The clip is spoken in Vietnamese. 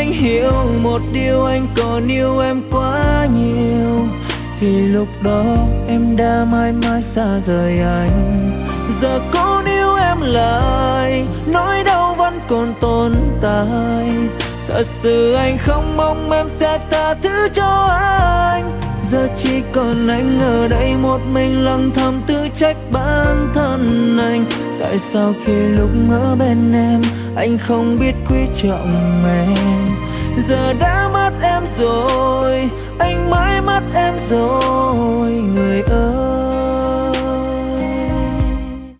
anh hiểu một điều, anh còn yêu em quá nhiều, thì lúc đó em đã mãi mãi xa rời anh. Giờ cố níu em lại, nỗi đau vẫn còn tồn tại. Thật sự anh không mong em sẽ tha thứ cho anh. Giờ chỉ còn anh ở đây một mình lặng thầm tự trách bản thân anh. Tại sao khi lúc ở bên em anh không biết quý trọng em. Giờ đã mất em rồi, anh mãi mất em rồi người ơi.